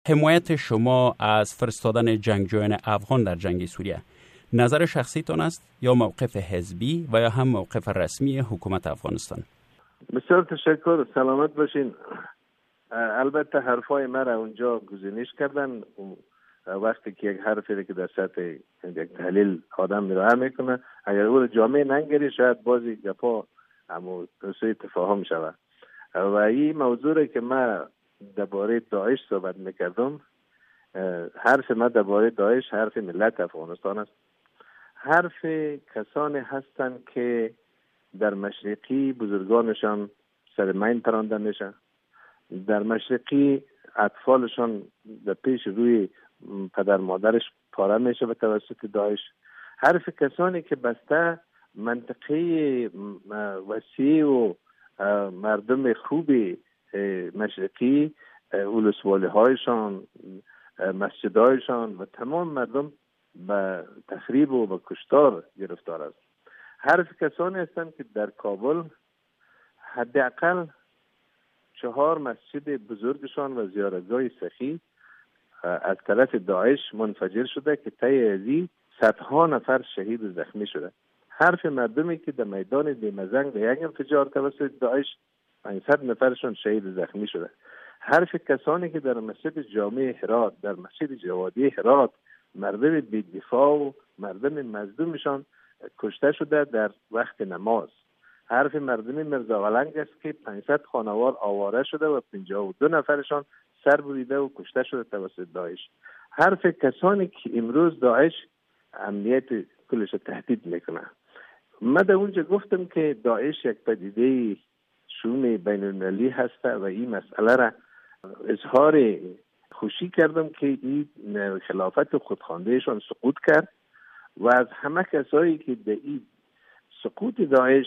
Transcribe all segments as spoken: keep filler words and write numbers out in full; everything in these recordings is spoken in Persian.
حمایت شما از فرستادن جنگجویان افغان در جنگ سوریه نظر شخصیتان است یا موقف حزبی و یا هم موقف رسمی حکومت افغانستان؟ بسیار تشکر، سلامت باشین. البته حرفای مرا اونجا گزینش کردن وقتی که یک حرفی که در سطح یک تحلیل آدم میراه میکنه، اگر او جامعه ننگری شاید بازی گپا همو سوی تفاهم شود. و این موضوعی که ما درباره داعش صحبت میکردم، حرف ما درباره داعش حرف ملت افغانستان است. حرف کسانی هستند که در مشرقی بزرگانشان سر مین پرانده میشه، در مشرقی اطفالشان در پیش روی پدر مادرش پاره میشه به توسط داعش. حرف کسانی که بسته منطقه وسیع و مردم خوبی مشرقی، ولسوالی هایشان، مسجدهایشان و تمام مردم به تخریب و به کشتار گرفتار است. حرف کسانی هستند که در کابل حداقل چهار مسجد بزرگشان و زیارتگاه سخی از طرف داعش منفجر شده که طی ازی صدها نفر شهید و زخمی شده. حرف مردمی که در میدان دیمزنگ به یک انفجار توسط داعش پانصد نفرشون شهید و زخمی شده. حرف کسانی که در مسجد جامع هرات، در مسجد جوادی هرات مردم بی‌دفاع و مردم مظلومشان کشته شده در وقت نماز. حرف مردم مرزاولنگ است که پانصد خانوار آواره شده و پنجاه و دو نفرشان سر بریده و کشته شده توسط داعش. حرف کسانی که امروز داعش امنیت کلش تهدید میکنه. من در اونجا گفتم که داعش یک پدیده شؤون بین المللی هست و این مسئله را اظهار خوشی کردم که این خلافت خودخواندهشان سقوط کرد و از همه کسایی که در این سقوط داعش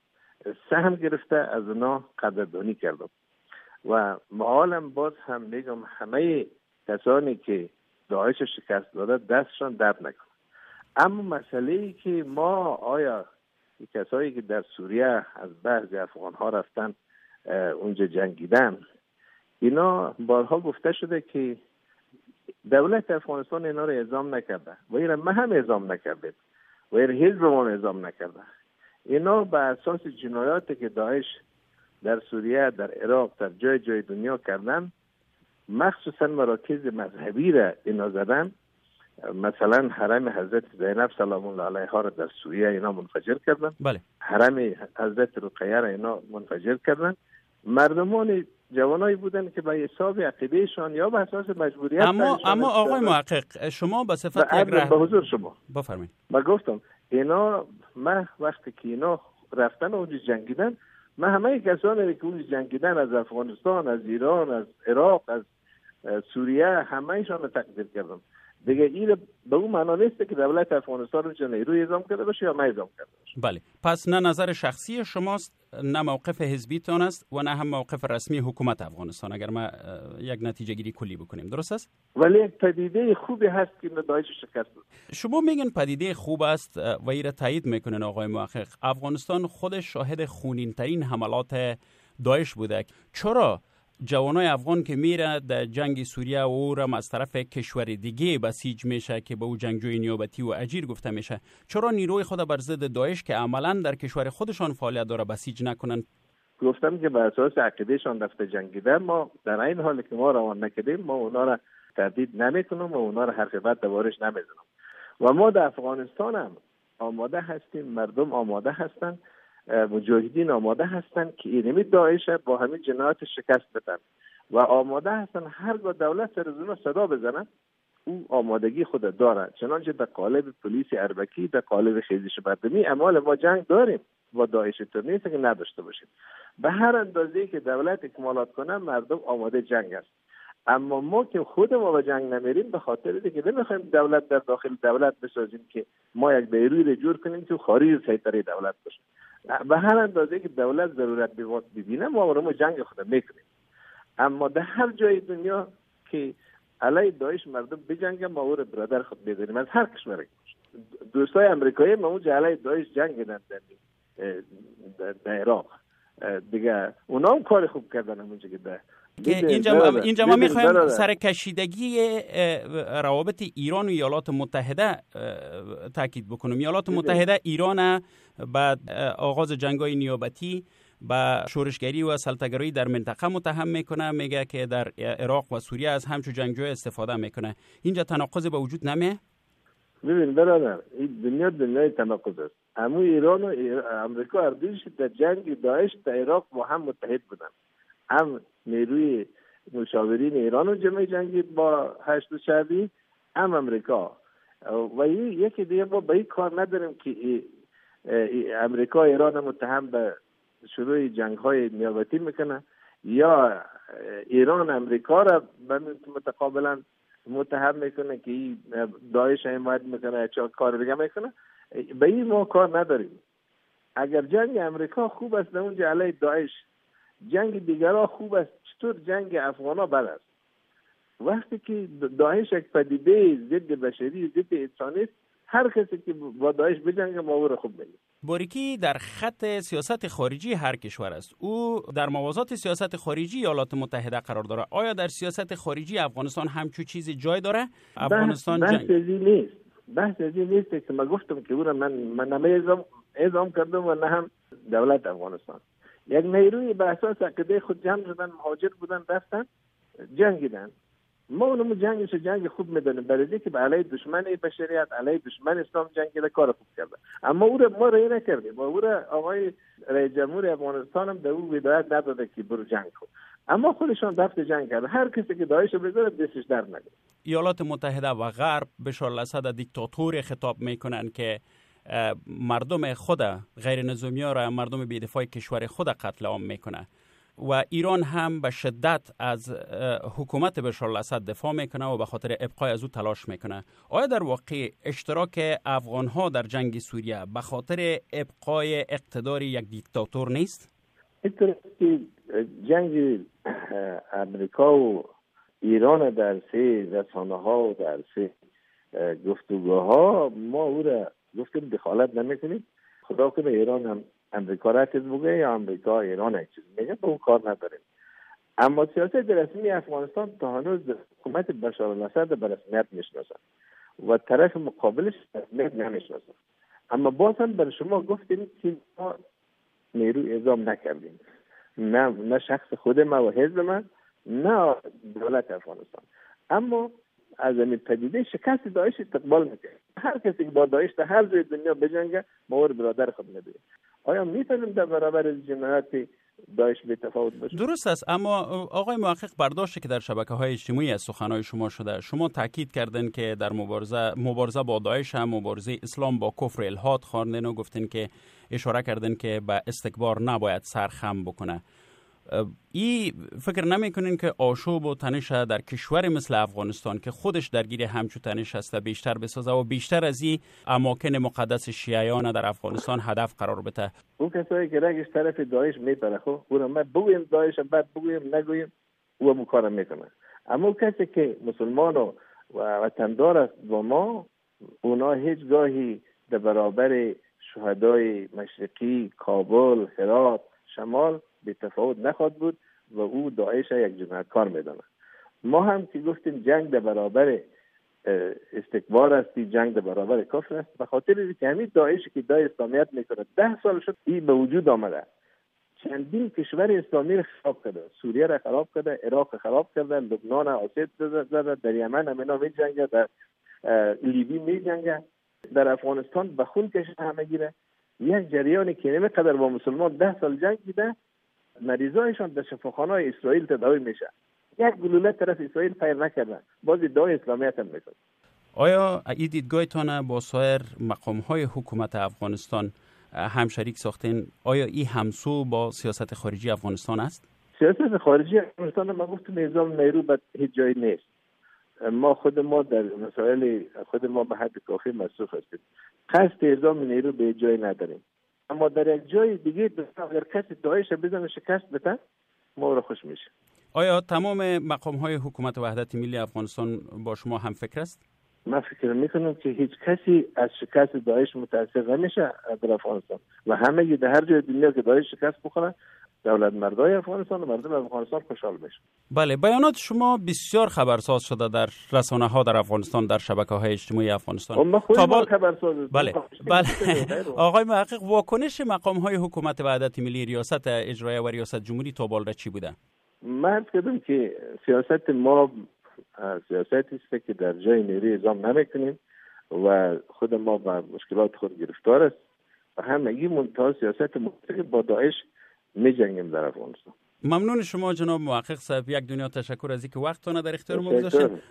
سهم گرفته از اونا قدردانی کردم و معالم باز هم میگم همه کسانی که داعش شکست داده دستشان درد نکنه. اما مسئله ای که ما آیا کسایی که در سوریه از بعضی افغان ها رفتن اونجا جنگیدن، اینا بارها گفته شده که دولت افغانستان اینا رو اعزام نکرده و اینا ما هم اعزام نکردیم و اینا حزب ما اعزام نکرده. اینا به اساس جنایاتی که داعش در سوریه، در عراق، در جای جای دنیا کردن، مخصوصا مراکز مذهبی را اینا زدن. مثلا حرم حضرت زینب سلام الله علیها را در سوریه اینا منفجر کردن. بله. حرم حضرت رقیه را اینا منفجر کردن. مردمان جوانایی بودن که به حساب عقیدهشان یا به اساس مجبوریت. اما اما آقای محقق، شما به صفت یک رهبر به حضور شما بفرمایید. ما گفتم اینا، ما وقتی که اینا رفتن اونجا جنگیدن، ما همه کسانی که اونجا جنگیدن از افغانستان، از ایران، از عراق، از سوریه، همه ایشان رو تقدیر کردم. دیگه این به اون معنا نیست که دولت افغانستان رو نیروی اعزام کرده باشه یا ما اعزام کرده باشه. بله، پس نه نظر شخصی شماست، نه موقف حزبیتان است و نه هم موقف رسمی حکومت افغانستان، اگر ما یک نتیجه گیری کلی بکنیم. درست است؟ ولی یک پدیده خوبی هست که داعش شکست داد. شما میگن پدیده خوب است و این را تایید میکنن آقای محقق. افغانستان خودش شاهد خونین ترین حملات داعش بوده. چرا جوانای افغان که میره در جنگ سوریه و او را از طرف کشور دیگه بسیج میشه که به او جنگجوی نیابتی و اجیر گفته میشه، چرا نیروی خود بر ضد داعش که عملا در کشور خودشان فعالیت داره بسیج نکنن؟ گفتم که بر اساس عقیدهشان رفته جنگیدن. ما در این حال که ما روان نکردیم، ما اونا را تردید نمیکنم و اونا را حرف بد دوبارش نمیزنم. و ما در افغانستان هم آماده هستیم، مردم آماده هستند، مجاهدین آماده هستند که اینمی داعش با همین جنایات شکست بدن و آماده هستند هرگاه دولت سر از اونا صدا بزنن. او آمادگی خود داره، چنانچه در قالب پلیس اربکی، در قالب خیزش مردمی اعمال ما جنگ داریم با داعش، تو نیست که نداشته باشیم. به هر اندازه‌ای که دولت اکمالات کنه مردم آماده جنگ است. اما ما که خود ما به جنگ نمیریم به خاطر اینکه نمیخوایم دولت در داخل دولت بسازیم که ما یک بیروی رو جور کنیم که خارج سیطره دولت باشه. به هر اندازه که دولت ضرورت ببینه ما رو جنگ خود میکنیم. اما در هر جای دنیا که علیه داعش مردم بجنگن ما او رو برادر خود بداریم از هر کشوری. دوستای امریکایی ما اونجا علیه داعش جنگیدن در عراق دیگه، اونا هم کار خوب کردن اونجا که در که اینجا اینجا ما میخوایم سرکشیدگی روابط ایران و ایالات متحده تاکید بکنیم. ایالات متحده ایران بعد آغاز جنگ‌های نیابتی با شورشگری و سلطه‌گرایی در منطقه متهم میکنه، میگه که در عراق و سوریه از همچون جنگجوی استفاده میکنه. اینجا تناقض به وجود نمیه؟ ببین برادر، این دنیا دنیای تناقض است. همو ایران و امریکا هر دویش در جنگ داعش در عراق با هم متحد بودن. هم نیروی مشاورین ایران و جمعی جنگید با هشت شعبی، هم امریکا. و یکی دیگه ما به این کار نداریم که ای ای امریکا ایران متهم به شروع جنگ های نیابتی میکنه یا ایران امریکا را متقابلا متهم میکنه که این داعش حمایت میکنه چه کار دیگه میکنه. به این ما کار نداریم. اگر جنگ امریکا خوب است اونجا علیه داعش، جنگ دیگرها خوب است. چطور جنگ افغانا بد است؟ وقتی که داعش یک پدیده ضد بشری، ضد انسانی است، هر کسی که با داعش بجنگه ما او را خوب میگیم. باریکی در خط سیاست خارجی هر کشور است. او در موازات سیاست خارجی ایالات متحده قرار داره. آیا در سیاست خارجی افغانستان همچون چیزی جای داره؟ افغانستان بحث جنگ بحث نیست. بحث نیست که من گفتم که او را من من نمیزم اعزام کردم و نه هم دولت افغانستان. یک نیروی به اساس عقیده خود جمع شدن، مهاجر بودن، رفتن جنگیدن. ما اونم جنگش جنگ خوب میدونیم، برای که به علیه دشمن بشریت، علیه دشمن اسلام جنگیده، کار خوب کرده. اما او را ما رای نکردیم. او را آقای رئیس جمهور افغانستان هم به او هدایت نداده که برو جنگ کن. اما خودشان رفت جنگ کرد. هر کسی که داعش رو بذاره دستش در نگیره. ایالات متحده و غرب بشار الاسد دیکتاتور خطاب میکنن که مردم خود غیر نظامی ها را، مردم بی‌دفاع کشور خود قتل عام میکنه و ایران هم به شدت از حکومت بشار الاسد دفاع میکنه و به خاطر ابقای از او تلاش میکنه. آیا در واقع اشتراک افغان ها در جنگ سوریه به خاطر ابقای اقتدار یک دیکتاتور نیست؟ اینطور که جنگ امریکا و ایران در سه رسانه ها و در سه گفتگوها ما او را گفتیم دخالت نمیکنیم. خدا کنه ایران هم امریکا را چیز بگه یا امریکا ایران یک چیز میگه، به اون کار نداریم. اما سیاست رسمی افغانستان تا هنوز حکومت بشار الاسد به رسمیت میشناسه و طرف مقابلش رسمیت نمیشناسه. اما باز هم بر شما گفتیم که ما نیرو اعزام نکردیم، نه نه شخص خود ما و حزب من، نه دولت افغانستان. اما از این پدیده شکست داعش استقبال میکنه. هر کسی که با داعش در هر جای دنیا بجنگه ما او برادر خود میدونیم. آیا میتونیم در برابر جنایات داعش به تفاوت باشیم؟ درست است، اما آقای محقق برداشتی که در شبکه‌های اجتماعی از سخنهای شما شده، شما تاکید کردن که در مبارزه مبارزه با داعش هم مبارزه اسلام با کفر الحاد خواندن و گفتن که اشاره کردن که به استکبار نباید سر خم بکنه. ای فکر نمیکنین که آشوب و تنش در کشور مثل افغانستان که خودش درگیر همچو تنش هسته بیشتر بسازه و بیشتر از این اماکن مقدس شیعیان در افغانستان هدف قرار بده؟ اون کسایی که رگش طرف داعش میپره، خب اون ما بگویم داعش بعد بگویم نگویم او هم کار میکنه. اما اون کسی که مسلمان و وطندار است با ما، اونا هیچ گاهی در برابر شهدای مشرقی، کابل، هرات، شمال به تفاوت نخواهد بود و او داعش یک جنایتکار میدونه. ما هم که گفتیم جنگ در برابر استکبار است، جنگ در برابر کفر است، به خاطر که همین داعش که دای اسلامیت میکنه ده سال شد این به وجود آمده، چندین کشور اسلامی را خراب کرده، سوریه را خراب کرده، عراق را خراب کرده، لبنان را آسیب زده، در یمن هم اینا میجنگه، در لیبی میجنگه، در افغانستان به خون کشیده همه گیره. یک جریانی که نمیقدر با مسلمان ده سال جنگ دیده، مریضایشان در شفاخانه اسرائیل تداوی میشه. یک گلوله طرف اسرائیل فیر نکردن، باز ادعای اسلامیت هم میکنه. آیا این دیدگاهتان با سایر مقام‌های حکومت افغانستان هم شریک ساختین؟ آیا این همسو با سیاست خارجی افغانستان است؟ سیاست خارجی افغانستان ما گفتم نظام نیرو به هیچ جایی نیست. ما خود ما در مسائل خود ما به حد کافی مصروف هستیم. قصد نظام نیرو به جایی نداریم. اما در یک جای دیگه اگر کسی داعش بزنه شکست بده، ما رو خوش میشه. آیا تمام مقام‌های حکومت وحدت ملی افغانستان با شما هم فکر است؟ من فکر میکنم که هیچ کسی از شکست داعش متاثر نمیشه در افغانستان و همه در هر جای دنیا که داعش شکست بخوره دولت مردای افغانستان و مردم افغانستان خوشحال بشه. بله، بیانات شما بسیار خبرساز شده در رسانه ها در افغانستان، در شبکه های اجتماعی افغانستان. تا بال... خبرساز بله بله آقای محقق، واکنش مقام های حکومت وحدت ملی، ریاست اجرایی و ریاست جمهوری تا بال چی بوده؟ من کردم که سیاست ما سیاستی است که در جای نیروی نظام نمیکنیم و خود ما با مشکلات خود گرفتار است و همگی منتها سیاست مستقیم با داعش می جنگیم در افغانستان. ممنون شما جناب محقق صاحب. یک دنیا تشکر از اینکه وقتتون در اختیار ما گذاشتید.